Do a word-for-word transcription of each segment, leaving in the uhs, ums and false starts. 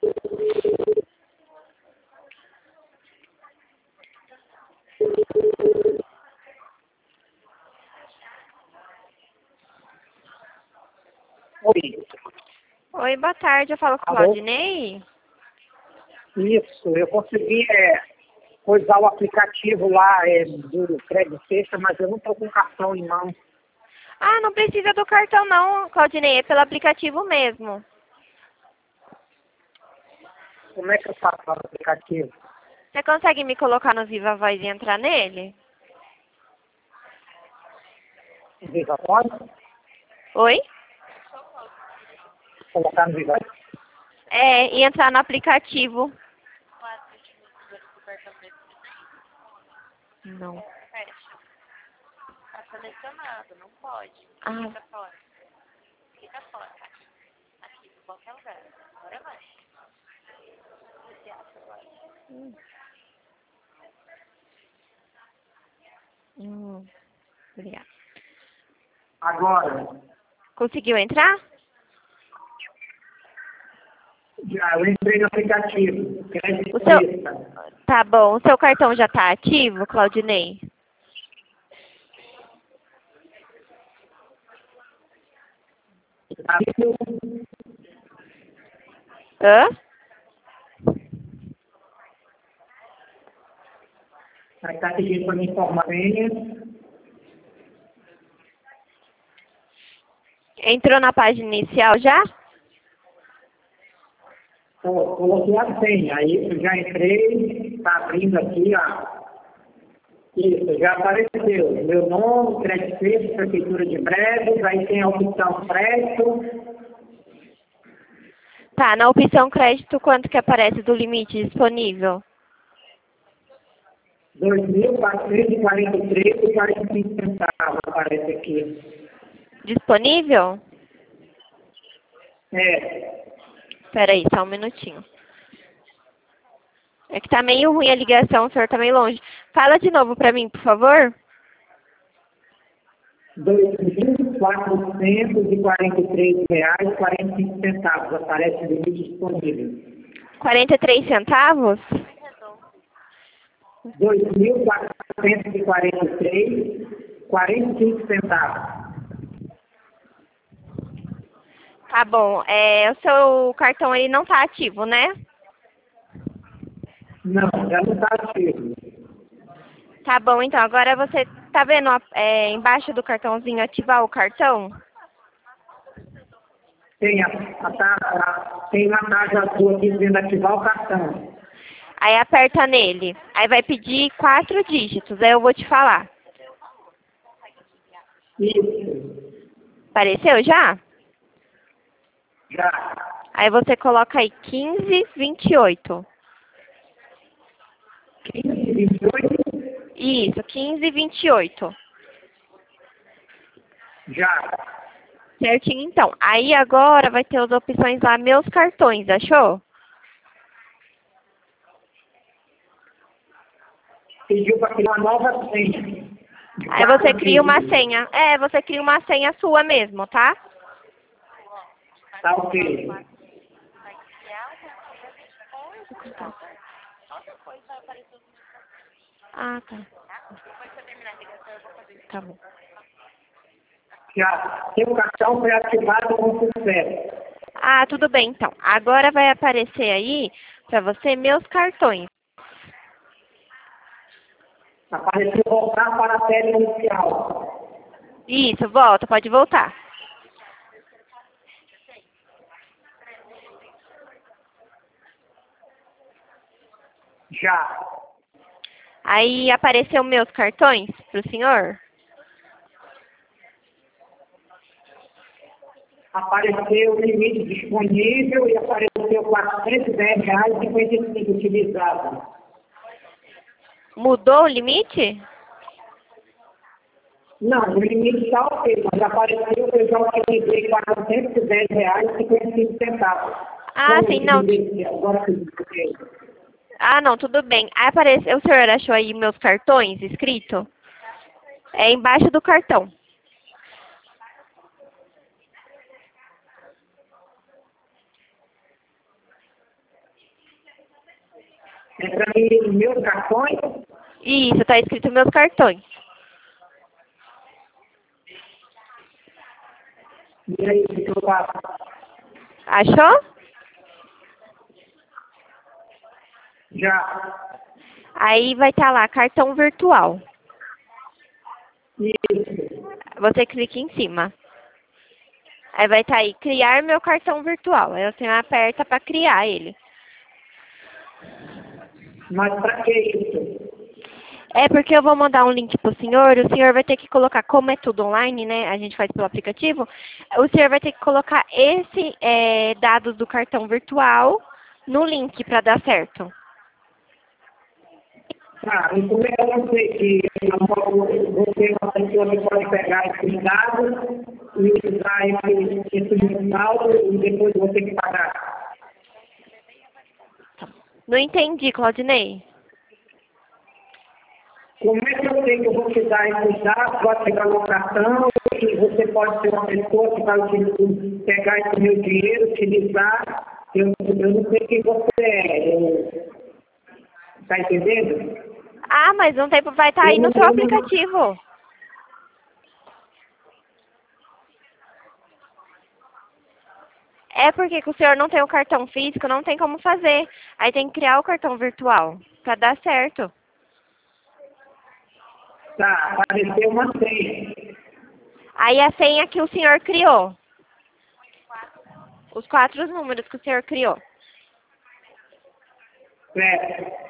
Oi. Oi, boa tarde. Eu falo com o Alô? Claudinei. Isso, eu consegui é, usar o aplicativo lá é, do Crédito Sexta, mas eu não estou com cartão em mão. Ah, não precisa do cartão não, Claudinei. É pelo aplicativo mesmo. Como é que eu faço lá no aplicativo? Você consegue me colocar no Viva Voz e entrar nele? Viva Voz? Oi? Colocar no Viva Voz? É, e entrar no aplicativo. Não. Tá selecionado, não pode. Ah, Fica fora. Fica fora. Aqui, em qualquer lugar. Agora vai. O que você acha agora? hum, obrigada. Agora, Conseguiu entrar? já eu entrei no aplicativo. Crédito O seu... Sexta. Tá bom. O seu cartão já tá ativo, Claudinei? Tá vindo? Hã? Aí tá pedindo para me informar a senha. Entrou na página inicial já? Pô, coloquei a senha. Aí eu já entrei, tá abrindo aqui, ó. Isso, já apareceu. Meu nome, Crédito Sexta, Prefeitura de Breves, aí tem a opção crédito. Tá, na opção crédito, quanto que aparece do limite disponível? dois mil quatrocentos e quarenta e três reais e quarenta e cinco centavos aparece aqui. Disponível? É, Espera aí, só um minutinho. É que tá meio ruim a ligação, o senhor tá meio longe. Fala de novo pra mim, por favor. dois mil quatrocentos e quarenta e três reais e quarenta e cinco centavos aparece o limite disponível. quarenta e três centavos? dois mil quatrocentos e quarenta e três reais e quarenta e cinco centavos. Tá bom. É, o seu cartão aí não tá ativo, né? Não, já não está ativo. Tá bom, então. Agora você tá vendo é, embaixo do cartãozinho ativar o cartão? Tem a, a, a, tem uma taxa azul aqui dizendo ativar o cartão. Aí aperta nele. Aí vai pedir quatro dígitos. Aí eu vou te falar. Isso, Apareceu já? já. Aí você coloca aí quinze, vinte e oito. quinze, vinte e oito, Isso, quinze, vinte e oito. já. Certinho, então. Aí agora vai ter as opções lá, meus cartões, achou? Pediu para criar uma nova senha. Aí você cria uma senha. É, você cria uma senha sua mesmo, tá? Tá ok. Ah, tá. Tá bom. Já. Seu cartão foi ativado com sucesso. Ah, tudo bem, então. Agora vai aparecer aí pra você meus cartões. Apareceu voltar para a tela inicial. Isso, volta, pode voltar. Já. Aí apareceu meus cartões pro senhor? Apareceu o limite disponível e apareceu quatrocentos e dez reais e cinquenta e cinco utilizado. Mudou o limite? Não, o limite está ok, mas apareceu que eu já utilizei quatrocentos e dez reais e cinquenta e cinco centavos. Ah, Como sim, eu não. utilizei agora que eu utilizei. Ah, não, tudo bem. Aí apareceu, o senhor achou aí meus cartões escrito? É embaixo do cartão. É para mim, meus cartões? Isso, tá escrito meus cartões. E aí, o que eu faço? Achou? Já. Aí vai estar lá, cartão virtual. Isso. Você clica em cima. Aí vai estar aí, criar meu cartão virtual. Aí você aperta para criar ele. Mas para que isso? É porque eu vou mandar um link pro senhor, o senhor vai ter que colocar, como é tudo online, né, a gente faz pelo aplicativo, o senhor vai ter que colocar esse é, dados do cartão virtual no link para dar certo. Tá, e como é que eu não sei que eu não posso, você, uma pessoa que pode pegar esses dados e usar esse, esse virtual e depois você ter que pagar? Não entendi, Claudinei. Como é que eu sei que eu vou te dar esses dados, pode pegar no cartão, e você pode ser uma pessoa que vai utilizar- pegar esse meu dinheiro, utilizar, eu, eu não sei quem você é, está entendendo? Ah, mas um tempo vai estar aí no seu aplicativo. É porque o senhor não tem o cartão físico, não tem como fazer. Aí tem que criar o cartão virtual para dar certo. Tá, apareceu uma senha. Aí a senha que o senhor criou. Os quatro números que o senhor criou. Certo.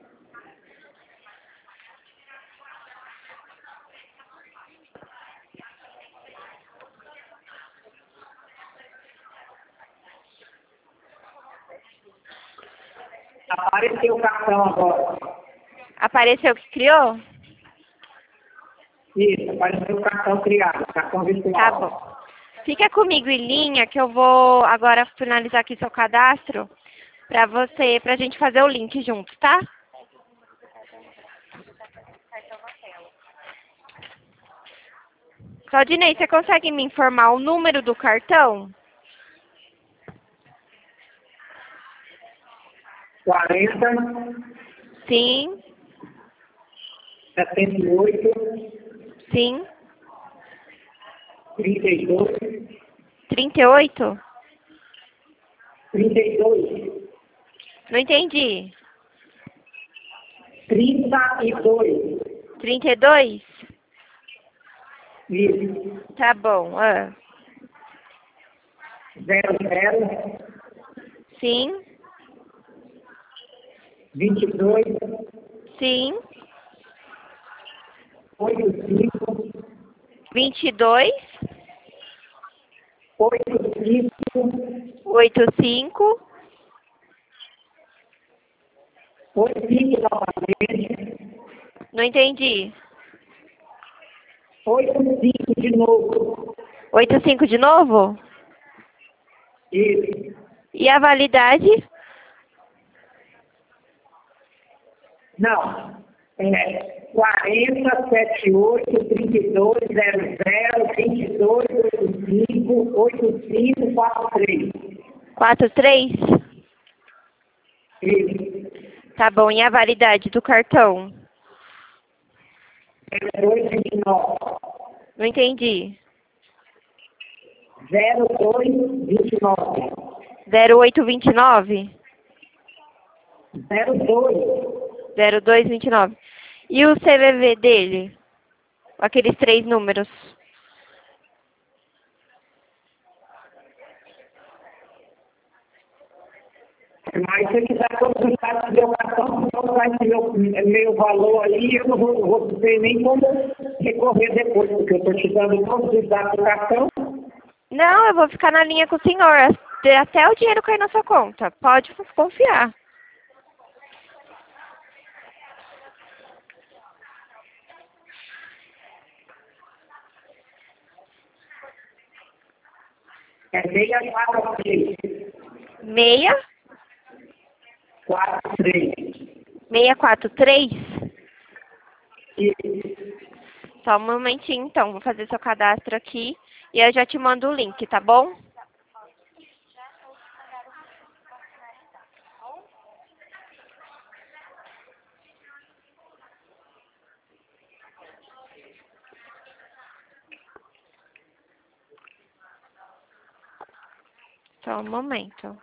Apareceu o cartão agora. Apareceu que criou? Isso, apareceu o cartão criado, cartão virtual. Tá bom. Fica comigo em linha que eu vou agora finalizar aqui seu cadastro pra você, pra gente fazer o link junto, tá? Claudinei, você consegue me informar o número do cartão? quarenta, Sim, setenta e oito, sim. trinta e dois, trinta e oito? trinta e dois, Não entendi. trinta e dois. trinta e dois? Isso. Tá bom. Ah. zero zero, Sim, vinte e dois, sim. oitenta e cinco, vinte e dois, oitenta e cinco, oitenta e cinco, oitenta e cinco novamente, não entendi. oitenta e cinco de novo. oitenta e cinco de novo? Isso. E a validade? Não. É quarenta, setenta e oito, trinta e dois, zero zero, vinte e dois, oitenta e cinco, oitenta e cinco, quarenta e três. quatro três? Isso. Tá bom. E a validade do cartão? zero dois, vinte e nove. Não entendi. zero dois, vinte e nove. zero oito vinte e nove? zero dois. zero dois vinte e nove. E o C V V dele? Aqueles três números. Mas se eu quiser consultar o meu cartão, não vai ser meu, meu valor ali, eu não vou, vou ter nem como recorrer depois, porque eu estou te dando todos os dados do cartão. Não, eu vou ficar na linha com o senhor até até o dinheiro cair na sua conta. Pode confiar. É seis quatro três. Meia? quatro três. Meia quatro três? Isso. Só um momentinho, então. Vou fazer seu cadastro aqui e eu já te mando o link, tá bom? Só um momento.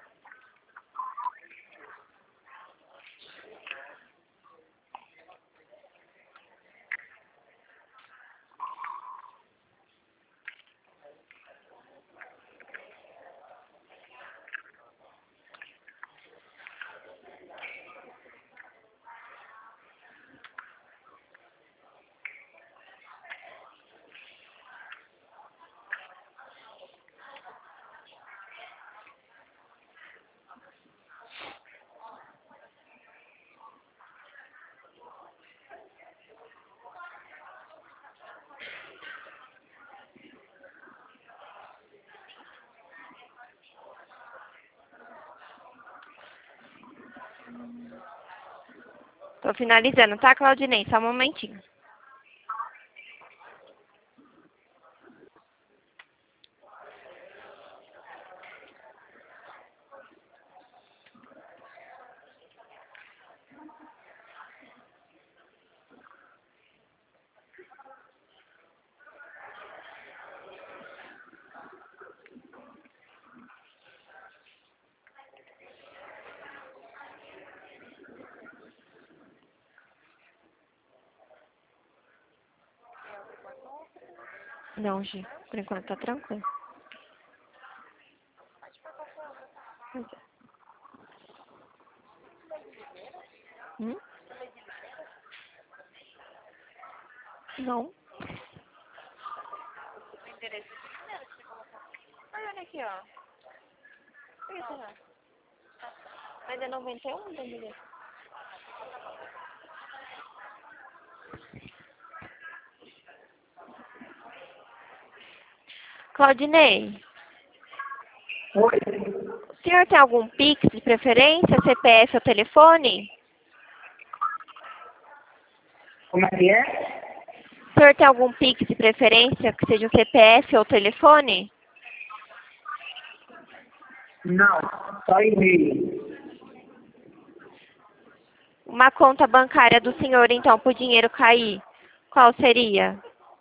Tô finalizando, tá, Claudinei? Só um momentinho. Não, Gi. Por enquanto tá tranquilo. Pois é. Hum? Não. O endereço de primeiro que você colocou. Olha olha aqui, ó. Por que será? Mas é noventa e um o endereço. Claudinei, Oi. o senhor tem algum Pix de preferência, C P F ou telefone? Como é que é? O senhor tem algum Pix de preferência, que seja o C P F ou telefone? Não, só e-mail. Uma conta bancária do senhor, então, para o dinheiro cair, qual seria?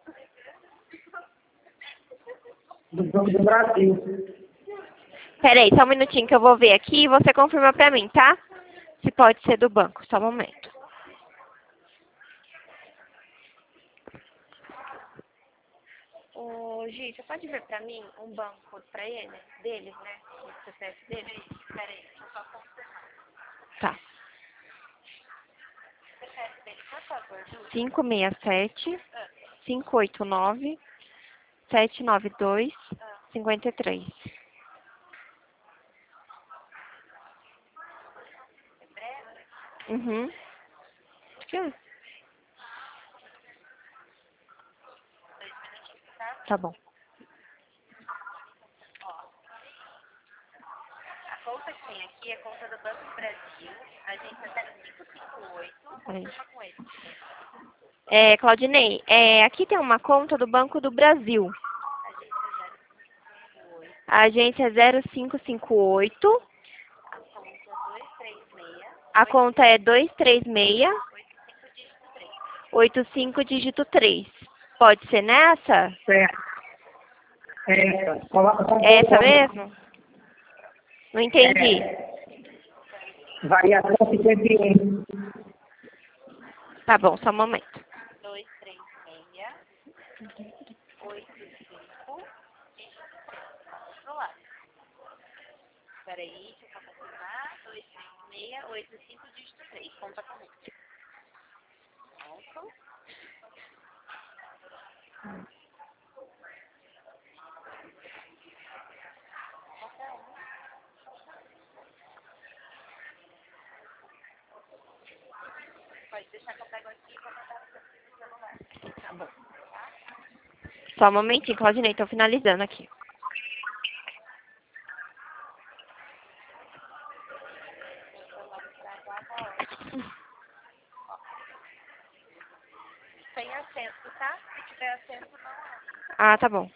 Do Banco do Brasil. Peraí, só um minutinho que eu vou ver aqui e você confirma pra mim, tá? Se pode ser do banco, só um momento. Ô, Gi, você pode ver pra mim um banco pra ele? Deles, né? O C P F deles? Peraí, deixa eu só confirmar. Tá. O C P F dele, por favor, Ju. cinco seis sete, cinco oito nove, sete nove dois, cinco três. Uhum. Acho que é. Tá bom. A conta que tem aqui é a conta do Banco do Brasil, agência zero cinco cinco oito, Peraí. confirma com ele. É, Claudinei, é, aqui tem uma conta do Banco do Brasil. Agência zero cinco cinco oito, A agência é zero cinco cinco oito. a conta dois três seis, A conta é dois três seis, oito cinco dígito três. oito cinco dígito três. Pode ser nessa? Certo. Essa. Coloca como É essa mesmo? Não entendi. É. Variação cinquenta e um. Tá bom, só um momento. dois três seis, oito cinco, do lado. Peraí, deixa eu só confirmar. dois três seis, oito cinco dígito três. Conta comigo. Pronto. Pode deixar que eu pego aqui e vou mandar no seu celular. Tá bom. Só um momentinho, Claudinei, tô finalizando aqui. Sem acento, tá? Se tiver acento, não abre. Ah, tá bom.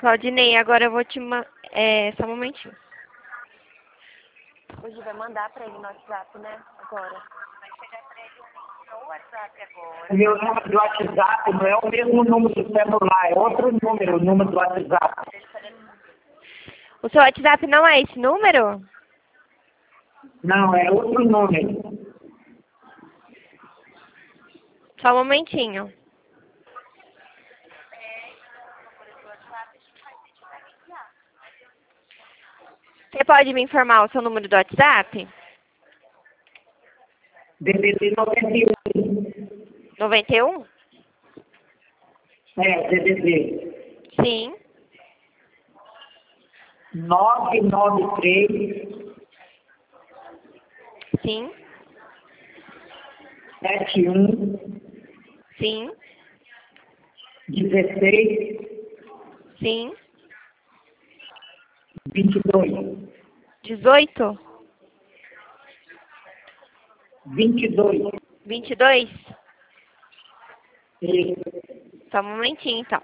Claudinei, agora eu vou te mandar. É, só um momentinho. Hoje vai mandar pra ele no WhatsApp, né? Agora. Vai chegar para ele no WhatsApp agora. O meu número do WhatsApp não é o mesmo número do celular, é outro número, o número do WhatsApp. O seu WhatsApp não é esse número? Não, é outro número. Só um momentinho. Você pode me informar o seu número do WhatsApp? D D D noventa e um. noventa e um? É, D D D. Sim. nove nove três, Sim. sete um, Sim. dezesseis, Sim. vinte e dois. dezoito? vinte e dois. vinte e dois? E Só um momentinho, então.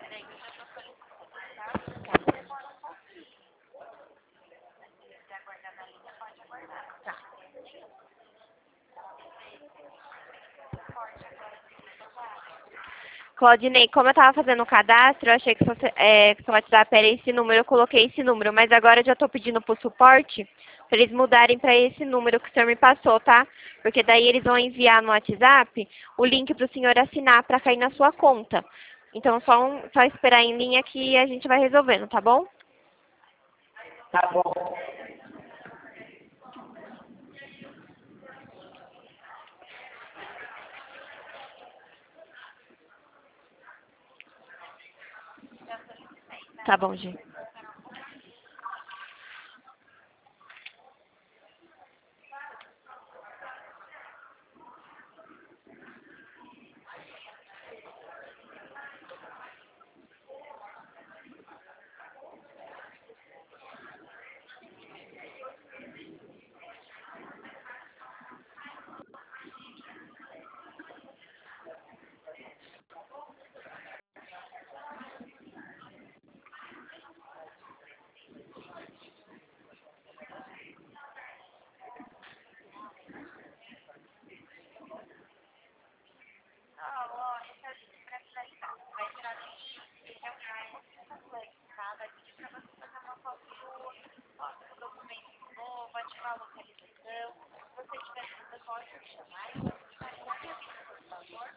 Claudinei, como eu estava fazendo o cadastro, eu achei que, você, é, que seu WhatsApp era esse número, eu coloquei esse número, mas agora eu já estou pedindo para o suporte para eles mudarem para esse número que o senhor me passou, tá? Porque daí eles vão enviar no WhatsApp o link para o senhor assinar para cair na sua conta. Então, só, um, só esperar em linha que a gente vai resolvendo, tá bom? tá bom. Tá bom, gente. Ativar a localização. Se você tiver dúvida, pode me chamar. Por favor.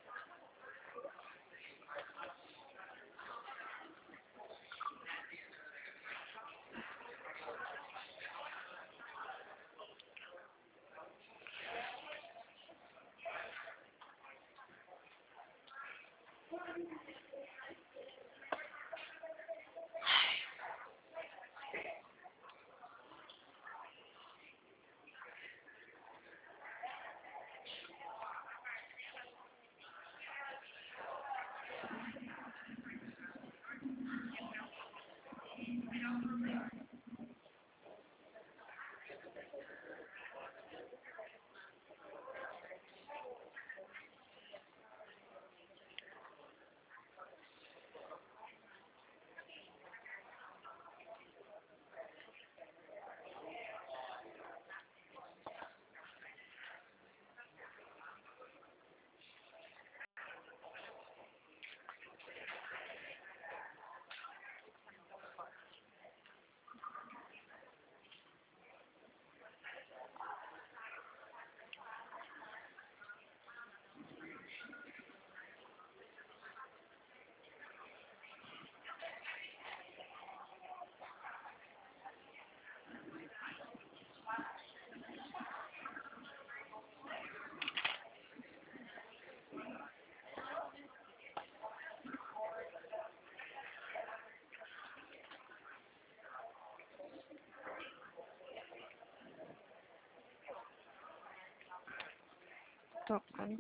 Tocando.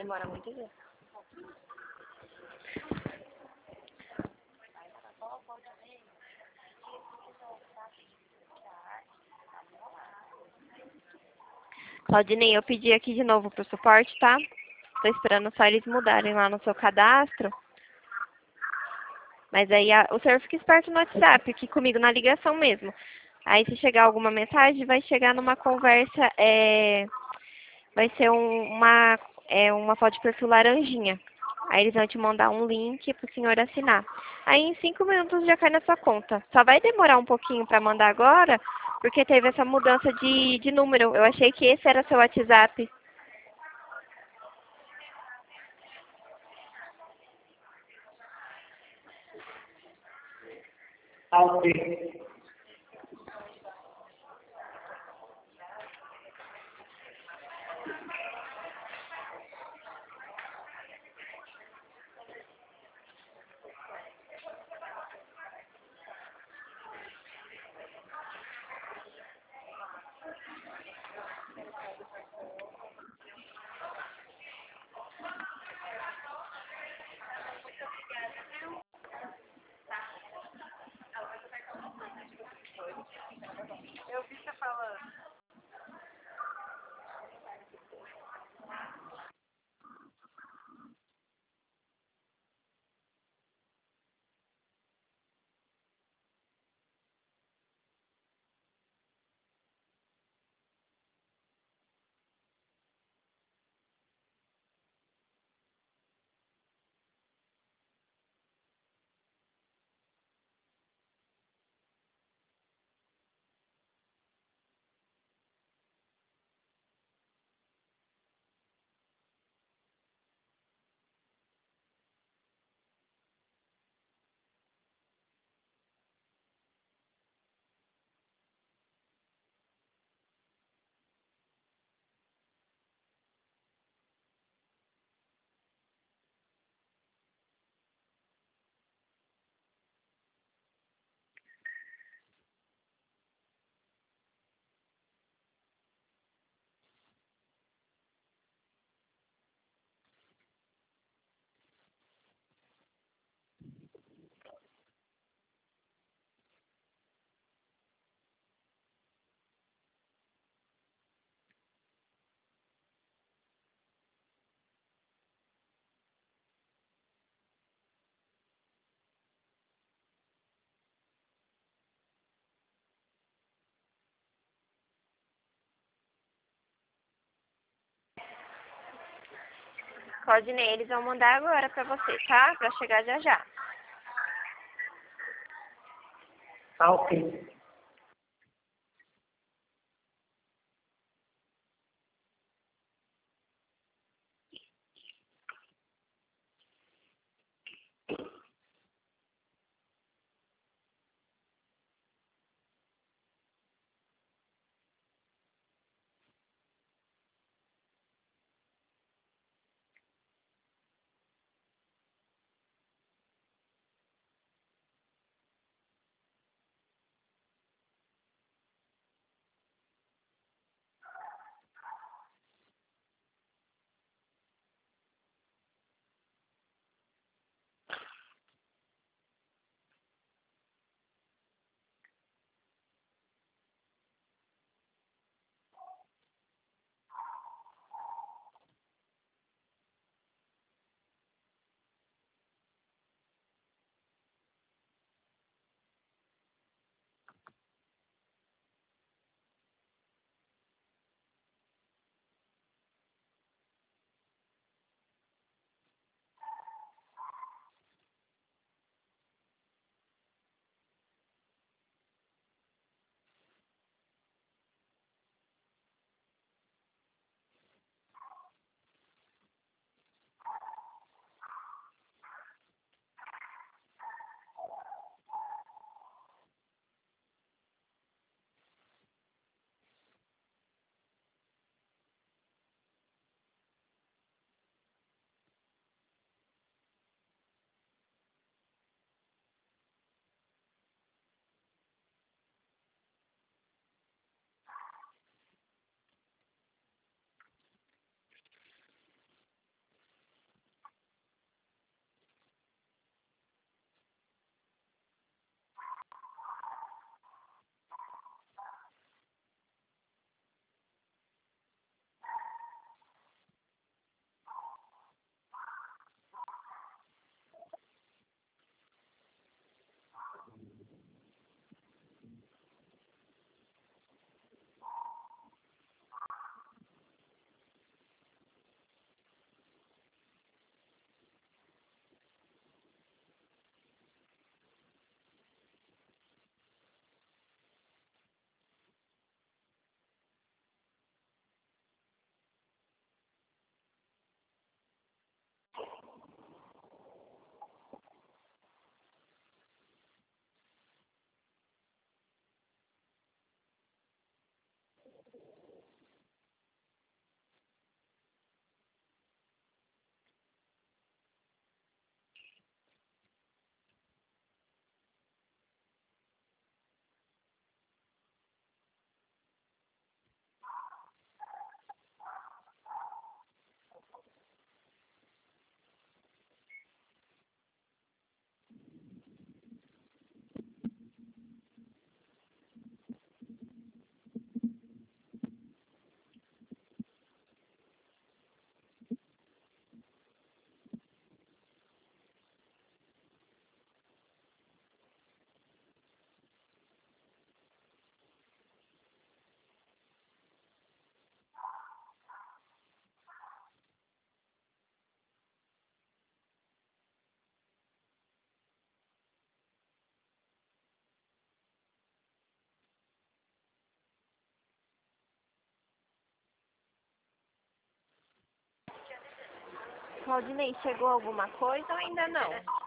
Demora muito dia. Claudinei, eu pedi aqui de novo pro suporte, tá? Tô esperando só eles mudarem lá no seu cadastro. Mas aí a, o senhor fica esperto no WhatsApp, aqui comigo na ligação mesmo. Aí se chegar alguma mensagem, vai chegar numa conversa, é, vai ser um, uma, é, uma foto de perfil laranjinha. Aí eles vão te mandar um link para o senhor assinar. Aí em cinco minutos já cai na sua conta. Só vai demorar um pouquinho para mandar agora, porque teve essa mudança de, de número. Eu achei que esse era seu WhatsApp. Ah, ok. Claudinei, eles vão mandar agora pra você, tá? Pra chegar já já. Ah, ok. Claudinei, chegou alguma coisa ou ainda não?